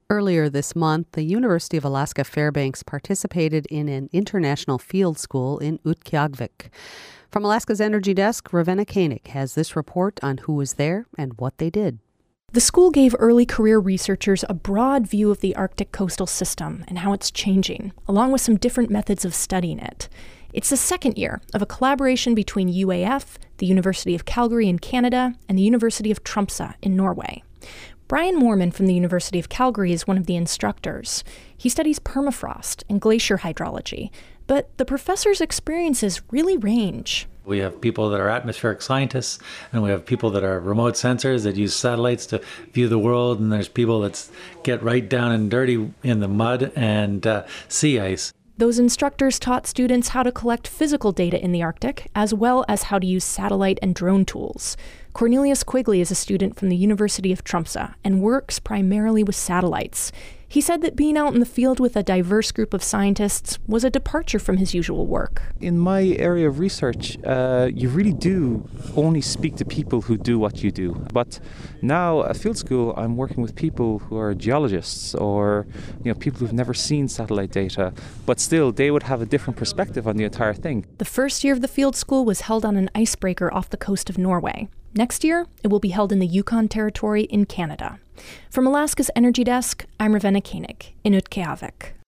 Earlier this month, the University of Alaska Fairbanks participated in an international field school in Utqiagvik. From Alaska's Energy Desk, Ravenna Koenig has this report on who was there and what they did. The school gave early career researchers a broad view of the Arctic coastal system and how it's changing, along with some different methods of studying it. It's the second year of a collaboration between UAF, the University of Calgary in Canada, and the University of Tromsø in Norway. Brian Moorman from the University of Calgary is one of the instructors. He studies permafrost and glacier hydrology, but the professor's experiences really range. We have people that are atmospheric scientists, and we have people that are remote sensors that use satellites to view the world, and there's people that get right down and dirty in the mud and sea ice. Those instructors taught students how to collect physical data in the Arctic, as well as how to use satellite and drone tools. Cornelius Quigley is a student from the University of Tromsø and works primarily with satellites. He said that being out in the field with a diverse group of scientists was a departure from his usual work. In my area of research, you really do only speak to people who do what you do. But now at field school, I'm working with people who are geologists or people who've never seen satellite data, but still they would have a different perspective on the entire thing. The first year of the field school was held on an icebreaker off the coast of Norway. Next year, it will be held in the Yukon Territory in Canada. From Alaska's Energy Desk, I'm Ravenna Koenig in Utqiagvik.